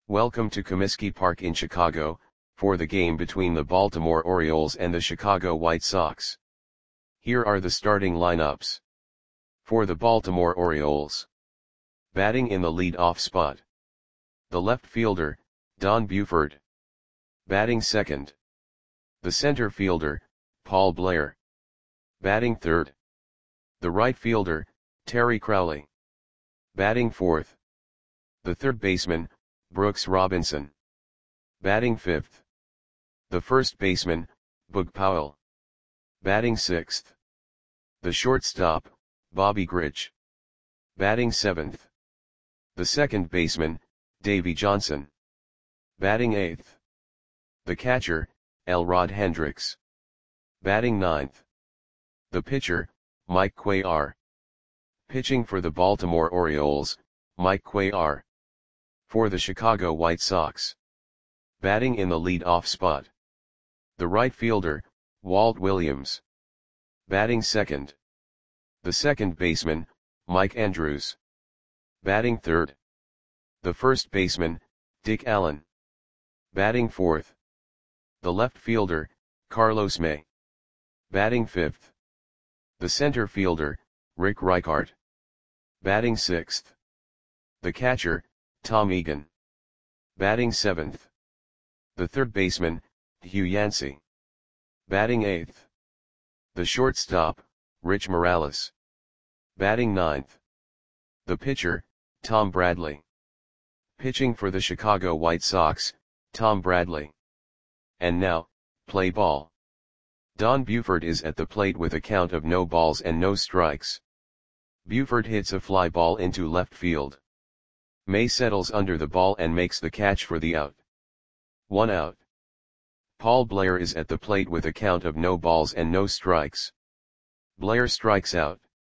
Welcome to Comiskey Park in Chicago, for the game between the Baltimore Orioles and the Chicago White Sox. Here are the starting lineups. For the Baltimore Orioles. Batting in the lead-off spot. The left fielder, Don Buford. Batting second. The center fielder, Paul Blair. Batting third. The right fielder, Terry Crowley. Batting fourth. The third baseman, Brooks Robinson. Batting fifth. The first baseman, Boog Powell. Batting sixth. The shortstop, Bobby Grich. Batting seventh. The second baseman, Davey Johnson. Batting eighth. The catcher, Elrod Hendricks. Batting ninth. The pitcher, Mike Cuellar. Pitching for the Baltimore Orioles, Mike Cuellar. For the Chicago White Sox. Batting in the lead-off spot. The right fielder, Walt Williams. Batting second. The second baseman, Mike Andrews. Batting third. The first baseman, Dick Allen. Batting fourth. The left fielder, Carlos May. Batting fifth. The center fielder, Rick Reichart. Batting sixth. The catcher, Tom Egan. Batting seventh. The third baseman, Hugh Yancey. Batting eighth. The shortstop, Rich Morales. Batting ninth. The pitcher, Tom Bradley. Pitching for the Chicago White Sox, Tom Bradley. And now, play ball. Don Buford is at the plate with a count of no balls and no strikes. Buford hits a fly ball into left field. May settles under the ball and makes the catch for the out. 1 out. Paul Blair is at the plate with a count of no balls and no strikes. Blair strikes out.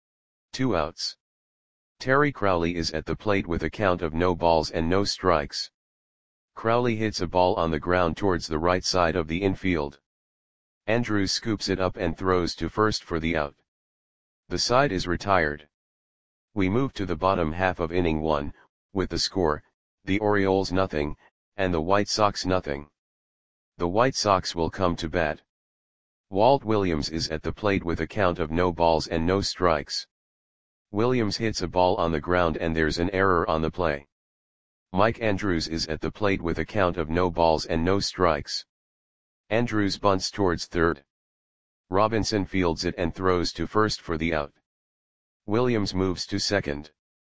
2 outs. Terry Crowley is at the plate with a count of no balls and no strikes. Crowley hits a ball on the ground towards the right side of the infield. Andrews scoops it up and throws to first for the out. The side is retired. We move to the bottom half of inning 1, with the score, the Orioles nothing, and the White Sox nothing. The White Sox will come to bat. Walt Williams is at the plate with a count of no balls and no strikes. Williams hits a ball on the ground and there's an error on the play. Mike Andrews is at the plate with a count of no balls and no strikes. Andrews bunts towards third. Robinson fields it and throws to first for the out. Williams moves to second.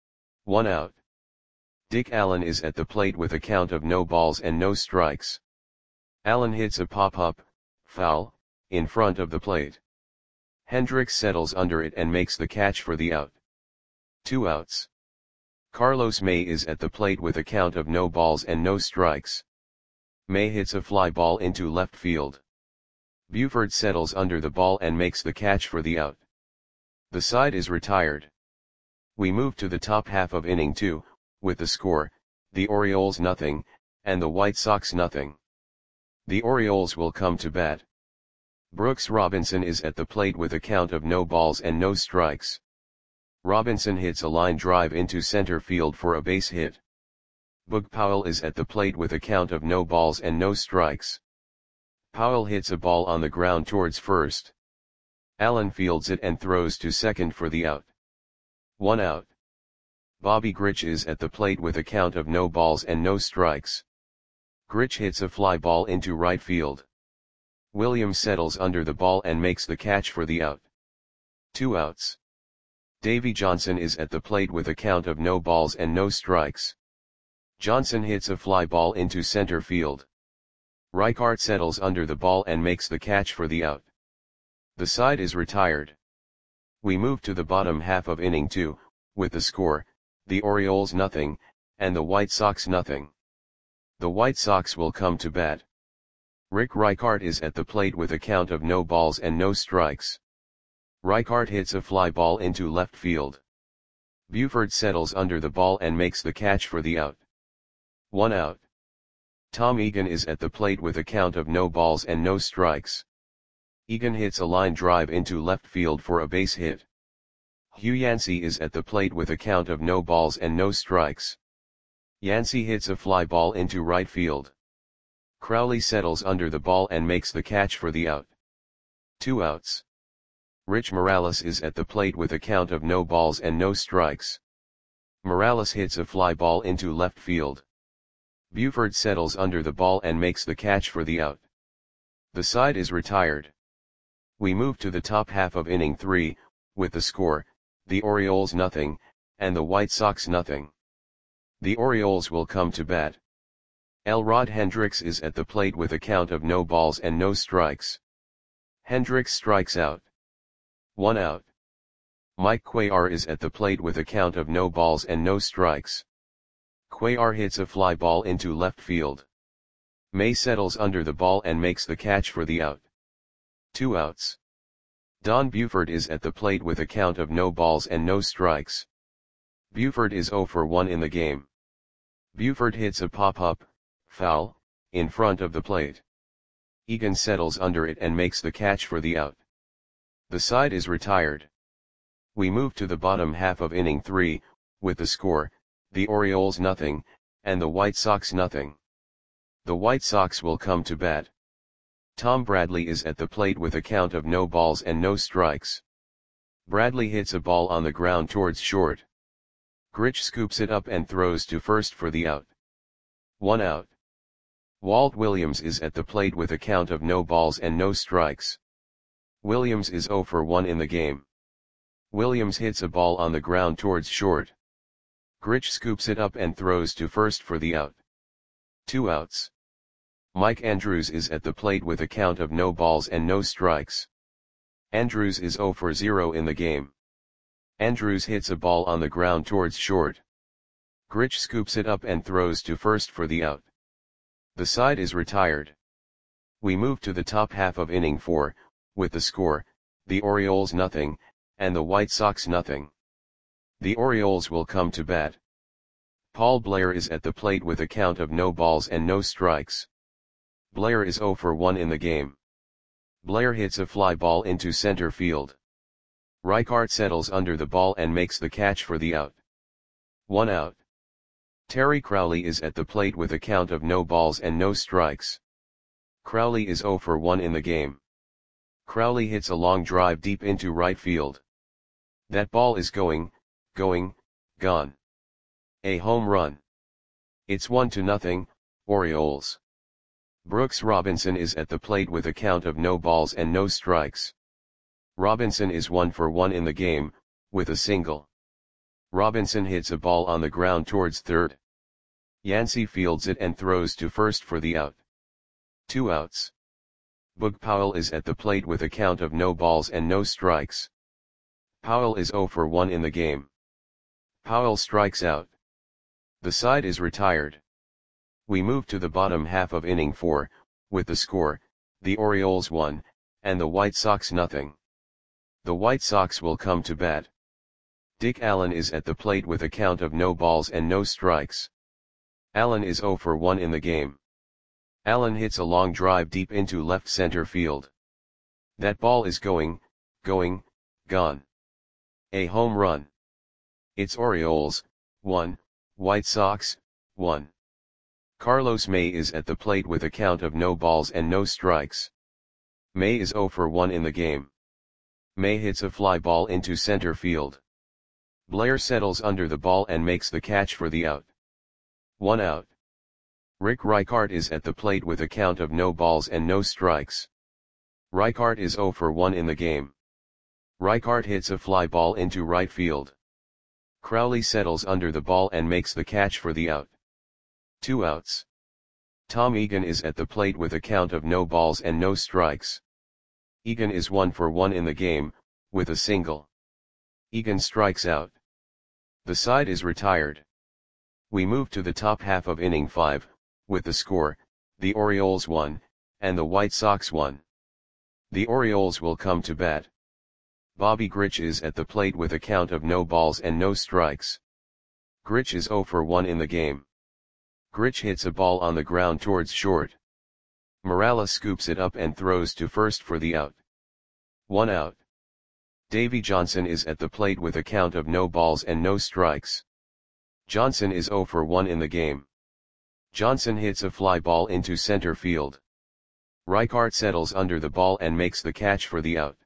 1 out. Dick Allen is at the plate with a count of no balls and no strikes. Allen hits a pop-up, foul, in front of the plate. Hendricks settles under it and makes the catch for the out. 2 outs. Carlos May is at the plate with a count of no balls and no strikes. May hits a fly ball into left field. Buford settles under the ball and makes the catch for the out. The side is retired. We move to the top half of inning 2, with the score, the Orioles nothing, and the White Sox nothing. The Orioles will come to bat. Brooks Robinson is at the plate with a count of no balls and no strikes. Robinson hits a line drive into center field for a base hit. Boog Powell is at the plate with a count of no balls and no strikes. Powell hits a ball on the ground towards first. Allen fields it and throws to second for the out. 1 out. Bobby Grich is at the plate with a count of no balls and no strikes. Grich hits a fly ball into right field. Williams settles under the ball and makes the catch for the out. 2 outs. Davey Johnson is at the plate with a count of no balls and no strikes. Johnson hits a fly ball into center field. Reichart settles under the ball and makes the catch for the out. The side is retired. We move to the bottom half of inning 2, with the score, the Orioles nothing, and the White Sox nothing. The White Sox will come to bat. Rick Reichart is at the plate with a count of no balls and no strikes. Reichart hits a fly ball into left field. Buford settles under the ball and makes the catch for the out. 1 out. Tom Egan is at the plate with a count of no balls and no strikes. Egan hits a line drive into left field for a base hit. Hugh Yancey is at the plate with a count of no balls and no strikes. Yancey hits a fly ball into right field. Crowley settles under the ball and makes the catch for the out. 2 outs. Rich Morales is at the plate with a count of no balls and no strikes. Morales hits a fly ball into left field. Buford settles under the ball and makes the catch for the out. The side is retired. We move to the top half of inning 3, with the score, the Orioles nothing, and the White Sox nothing. The Orioles will come to bat. Elrod Hendricks is at the plate with a count of no balls and no strikes. Hendricks strikes out. 1 out. Mike Cuellar is at the plate with a count of no balls and no strikes. Cuellar hits a fly ball into left field. May settles under the ball and makes the catch for the out. 2 outs. Don Buford is at the plate with a count of no balls and no strikes. Buford is 0 for 1 in the game. Buford hits a pop-up, foul, in front of the plate. Egan settles under it and makes the catch for the out. The side is retired. We move to the bottom half of inning 3, with the score, the Orioles nothing, and the White Sox nothing. The White Sox will come to bat. Tom Bradley is at the plate with a count of no balls and no strikes. Bradley hits a ball on the ground towards short. Grich scoops it up and throws to first for the out. 1 out. Walt Williams is at the plate with a count of no balls and no strikes. Williams is 0 for 1 in the game. Williams hits a ball on the ground towards short. Grich scoops it up and throws to first for the out. 2 outs. Mike Andrews is at the plate with a count of no balls and no strikes. Andrews is 0 for 0 in the game. Andrews hits a ball on the ground towards short. Grich scoops it up and throws to first for the out. The side is retired. We move to the top half of inning 4, with the score, the Orioles nothing, and the White Sox nothing. The Orioles will come to bat. Paul Blair is at the plate with a count of no balls and no strikes. Blair is 0 for 1 in the game. Blair hits a fly ball into center field. Reichart settles under the ball and makes the catch for the out. 1 out. Terry Crowley is at the plate with a count of no balls and no strikes. Crowley is 0 for 1 in the game. Crowley hits a long drive deep into right field. That ball is gone. A home run. It's 1-0, Orioles. Brooks Robinson is at the plate with a count of no balls and no strikes. Robinson is 1 for 1 in the game, with a single. Robinson hits a ball on the ground towards third. Yancey fields it and throws to first for the out. 2 outs. Boog Powell is at the plate with a count of no balls and no strikes. Powell is 0 for 1 in the game. Powell strikes out. The side is retired. We move to the bottom half of inning 4, with the score, the Orioles 1, and the White Sox nothing. The White Sox will come to bat. Dick Allen is at the plate with a count of no balls and no strikes. Allen is 0 for 1 in the game. Allen hits a long drive deep into left center field. That ball is gone. A home run. It's Orioles, 1, White Sox, 1. Carlos May is at the plate with a count of no balls and no strikes. May is 0 for 1 in the game. May hits a fly ball into center field. Blair settles under the ball and makes the catch for the out. 1 out. Rick Reichart is at the plate with a count of no balls and no strikes. Reichart is 0 for 1 in the game. Reichart hits a fly ball into right field. Crowley settles under the ball and makes the catch for the out. 2 outs. Tom Egan is at the plate with a count of no balls and no strikes. Egan is 1 for 1 in the game, with a single. Egan strikes out. The side is retired. We move to the top half of inning 5, with the score, the Orioles 1, and the White Sox 1. The Orioles will come to bat. Bobby Grich is at the plate with a count of no balls and no strikes. Grich is 0 for 1 in the game. Grich hits a ball on the ground towards short. Morales scoops it up and throws to first for the out. 1 out. Davey Johnson is at the plate with a count of no balls and no strikes. Johnson is 0 for 1 in the game. Johnson hits a fly ball into center field. Reichart settles under the ball and makes the catch for the out.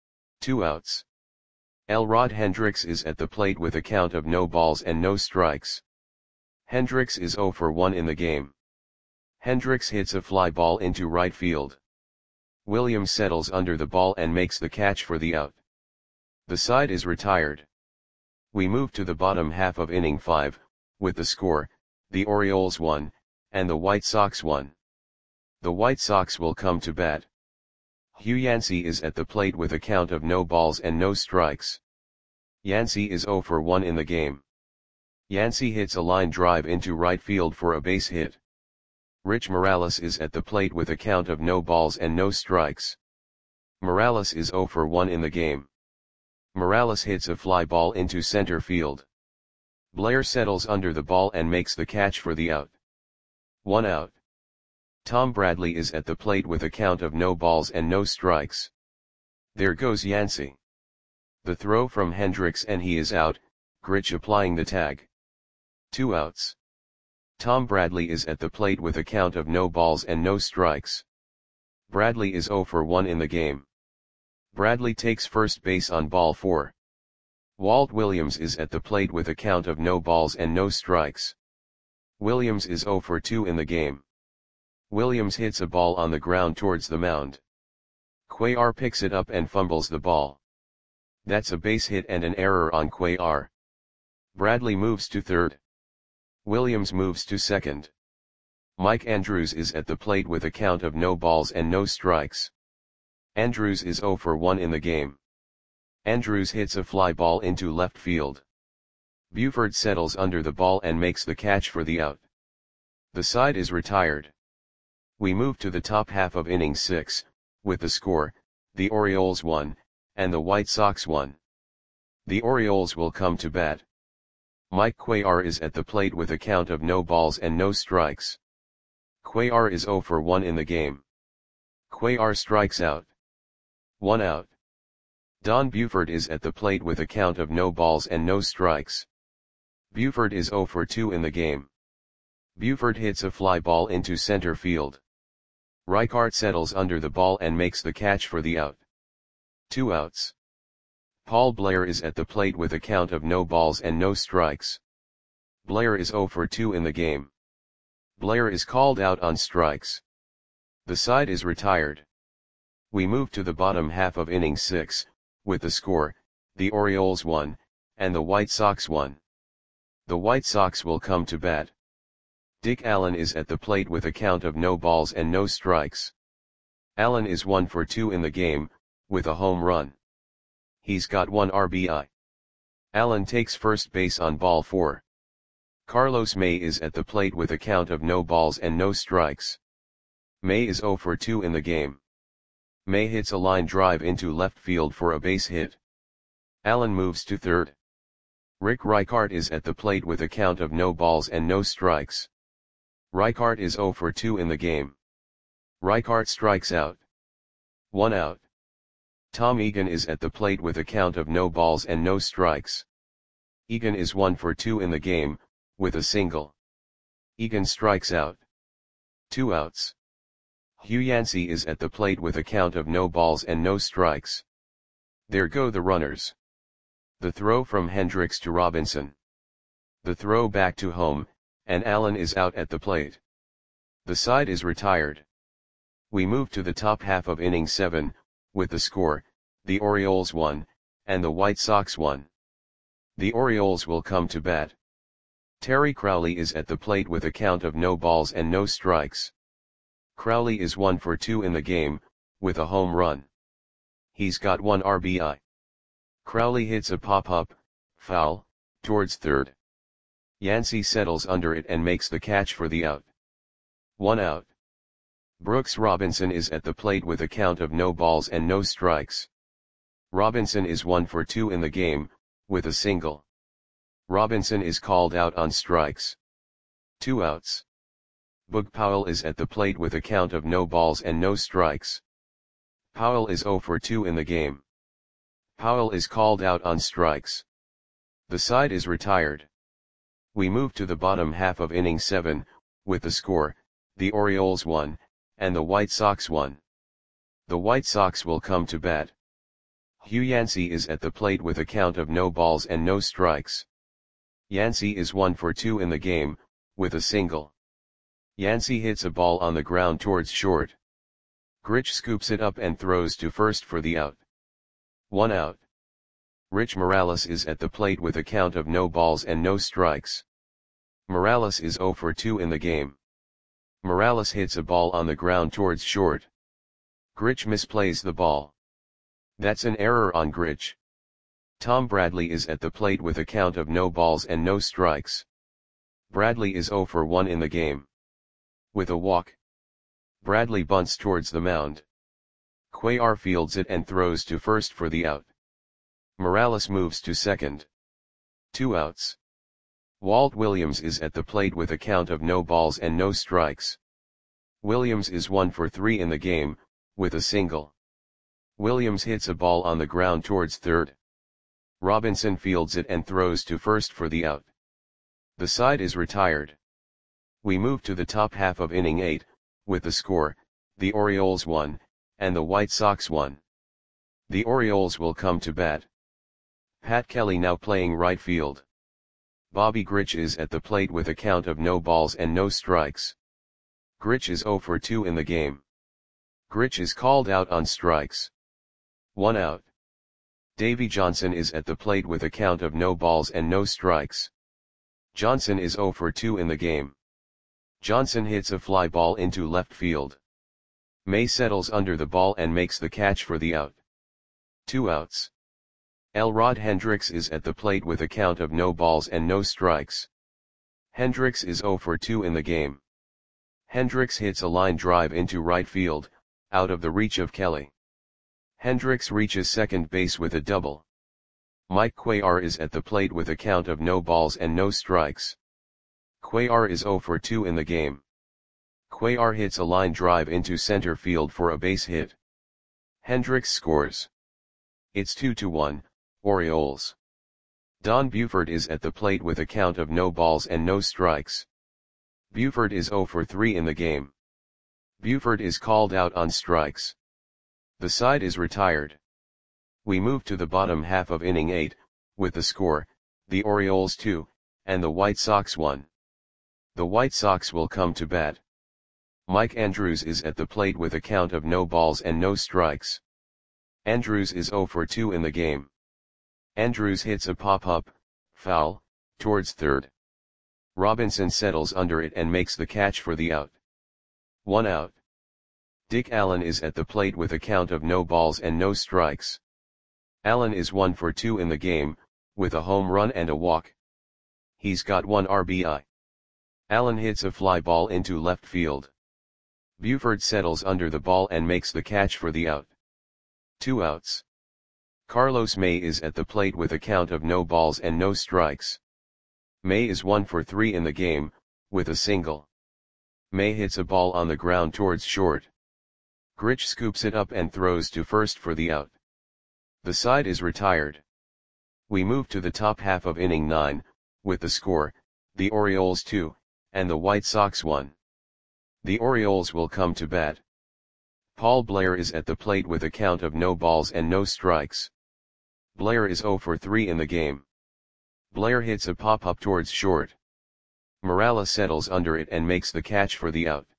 2 outs. Elrod Hendricks is at the plate with a count of no balls and no strikes. Hendricks is 0 for 1 in the game. Hendricks hits a fly ball into right field. Williams settles under the ball and makes the catch for the out. The side is retired. We move to the bottom half of inning 5, with the score, the Orioles 1, and the White Sox 1. The White Sox will come to bat. Hugh Yancey is at the plate with a count of no balls and no strikes. Yancey is 0 for 1 in the game. Yancey hits a line drive into right field for a base hit. Rich Morales is at the plate with a count of no balls and no strikes. Morales is 0 for 1 in the game. Morales hits a fly ball into center field. Blair settles under the ball and makes the catch for the out. 1 out. Tom Bradley is at the plate with a count of no balls and no strikes. There goes Yancey. The throw from Hendricks and he is out, Grich applying the tag. 2 outs. Tom Bradley is at the plate with a count of no balls and no strikes. Bradley is 0 for 1 in the game. Bradley takes first base on ball 4. Walt Williams is at the plate with a count of no balls and no strikes. Williams is 0 for 2 in the game. Williams hits a ball on the ground towards the mound. Cuellar picks it up and fumbles the ball. That's a base hit and an error on Cuellar. Bradley moves to third. Williams moves to second. Mike Andrews is at the plate with a count of no balls and no strikes. Andrews is 0 for 1 in the game. Andrews hits a fly ball into left field. Buford settles under the ball and makes the catch for the out. The side is retired. We move to the top half of inning 6, with the score, the Orioles 1, and the White Sox 1. The Orioles will come to bat. Mike Cuellar is at the plate with a count of no balls and no strikes. Cuellar is 0 for 1 in the game. Cuellar strikes out. 1 out. Don Buford is at the plate with a count of no balls and no strikes. Buford is 0 for 2 in the game. Buford hits a fly ball into center field. Reichart settles under the ball and makes the catch for the out. 2 outs. Paul Blair is at the plate with a count of no balls and no strikes. Blair is 0 for 2 in the game. Blair is called out on strikes. The side is retired. We move to the bottom half of inning 6, with the score, the Orioles 1, and the White Sox 1. The White Sox will come to bat. Dick Allen is at the plate with a count of no balls and no strikes. Allen is 1 for 2 in the game, with a home run. He's got 1 RBI. Allen takes first base on ball 4. Carlos May is at the plate with a count of no balls and no strikes. May is 0 for 2 in the game. May hits a line drive into left field for a base hit. Allen moves to third. Rick Reichart is at the plate with a count of no balls and no strikes. Reichart is 0 for 2 in the game. Reichart strikes out. 1 out. Tom Egan is at the plate with a count of no balls and no strikes. Egan is 1 for 2 in the game, with a single. Egan strikes out. 2 outs. Hugh Yancey is at the plate with a count of no balls and no strikes. There go the runners. The throw from Hendricks to Robinson. The throw back to home, and Allen is out at the plate. The side is retired. We move to the top half of inning 7, with the score, the Orioles 1, and the White Sox 1. The Orioles will come to bat. Terry Crowley is at the plate with a count of no balls and no strikes. Crowley is 1 for 2 in the game, with a home run. He's got 1 RBI. Crowley hits a pop-up, foul, towards third. Yancey settles under it and makes the catch for the out. 1 out. Brooks Robinson is at the plate with a count of no balls and no strikes. Robinson is 1 for 2 in the game, with a single. Robinson is called out on strikes. 2 outs. Boog Powell is at the plate with a count of no balls and no strikes. Powell is 0 for 2 in the game. Powell is called out on strikes. The side is retired. We move to the bottom half of inning 7, with the score, the Orioles 1, and the White Sox 1. The White Sox will come to bat. Hugh Yancey is at the plate with a count of no balls and no strikes. Yancey is 1 for 2 in the game, with a single. Yancey hits a ball on the ground towards short. Grich scoops it up and throws to first for the out. 1 out. Rich Morales is at the plate with a count of no balls and no strikes. Morales is 0 for 2 in the game. Morales hits a ball on the ground towards short. Grich misplays the ball. That's an error on Grich. Tom Bradley is at the plate with a count of no balls and no strikes. Bradley is 0 for 1 in the game. With a walk, Bradley bunts towards the mound. Cuellar fields it and throws to first for the out. Morales moves to second. 2 outs. Walt Williams is at the plate with a count of no balls and no strikes. Williams is 1 for 3 in the game, with a single. Williams hits a ball on the ground towards third. Robinson fields it and throws to first for the out. The side is retired. We move to the top half of inning 8, with the score, the Orioles 1, and the White Sox 1. The Orioles will come to bat. Pat Kelly now playing right field. Bobby Grich is at the plate with a count of no balls and no strikes. Grich is 0 for 2 in the game. Grich is called out on strikes. 1 out. Davey Johnson is at the plate with a count of no balls and no strikes. Johnson is 0 for 2 in the game. Johnson hits a fly ball into left field. May settles under the ball and makes the catch for the out. 2 outs. Elrod Hendricks is at the plate with a count of no balls and no strikes. Hendricks is 0 for 2 in the game. Hendricks hits a line drive into right field, out of the reach of Kelly. Hendricks reaches second base with a double. Mike Cuellar is at the plate with a count of no balls and no strikes. Cuellar is 0 for 2 in the game. Cuellar hits a line drive into center field for a base hit. Hendricks scores. It's 2-1, Orioles. Don Buford is at the plate with a count of no balls and no strikes. Buford is 0 for 3 in the game. Buford is called out on strikes. The side is retired. We move to the bottom half of inning 8, with the score, the Orioles 2, and the White Sox 1. The White Sox will come to bat. Mike Andrews is at the plate with a count of no balls and no strikes. Andrews is 0 for 2 in the game. Andrews hits a pop-up, foul, towards third. Robinson settles under it and makes the catch for the out. 1 out. Dick Allen is at the plate with a count of no balls and no strikes. Allen is 1 for 2 in the game, with a home run and a walk. He's got 1 RBI. Allen hits a fly ball into left field. Buford settles under the ball and makes the catch for the out. 2 outs. Carlos May is at the plate with a count of no balls and no strikes. May is 1 for 3 in the game, with a single. May hits a ball on the ground towards short. Grich scoops it up and throws to first for the out. The side is retired. We move to the top half of inning 9, with the score, the Orioles 2, and the White Sox 1. The Orioles will come to bat. Paul Blair is at the plate with a count of no balls and no strikes. Blair is 0 for 3 in the game. Blair hits a pop-up towards short. Morales settles under it and makes the catch for the out.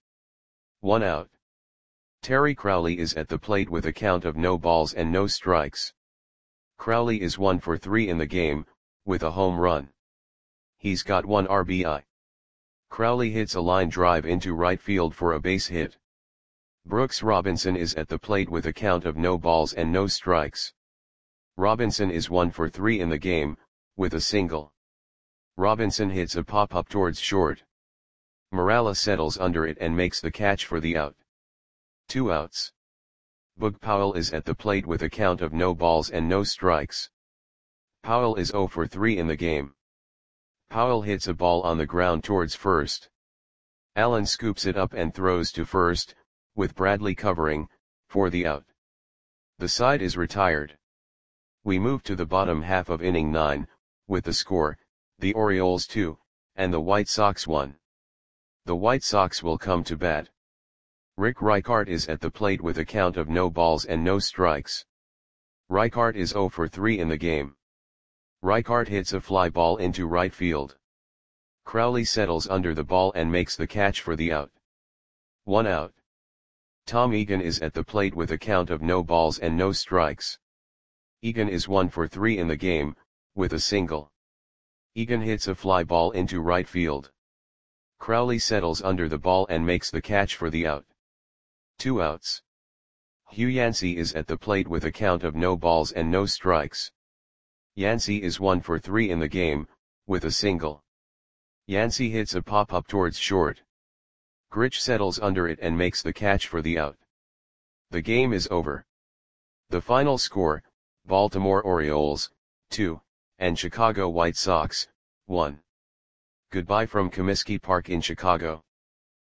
1 out. Terry Crowley is at the plate with a count of no balls and no strikes. Crowley is 1 for 3 in the game, with a home run. He's got 1 RBI. Crowley hits a line drive into right field for a base hit. Brooks Robinson is at the plate with a count of no balls and no strikes. Robinson is 1 for 3 in the game, with a single. Robinson hits a pop-up towards short. Morales settles under it and makes the catch for the out. 2 outs. Boog Powell is at the plate with a count of no balls and no strikes. Powell is 0 for 3 in the game. Powell hits a ball on the ground towards first. Allen scoops it up and throws to first, with Bradley covering, for the out. The side is retired. We move to the bottom half of inning 9, with the score, the Orioles 2, and the White Sox won. The White Sox will come to bat. Rick Reichart is at the plate with a count of no balls and no strikes. Reichart is 0 for 3 in the game. Reichart hits a fly ball into right field. Crowley settles under the ball and makes the catch for the out. 1 out. Tom Egan is at the plate with a count of no balls and no strikes. Egan is 1 for 3 in the game, with a single. Egan hits a fly ball into right field. Crowley settles under the ball and makes the catch for the out. 2 outs. Hugh Yancey is at the plate with a count of no balls and no strikes. Yancey is 1 for 3 in the game, with a single. Yancey hits a pop-up towards short. Grich settles under it and makes the catch for the out. The game is over. The final score, Baltimore Orioles, 2, and Chicago White Sox, 1. Goodbye from Comiskey Park in Chicago.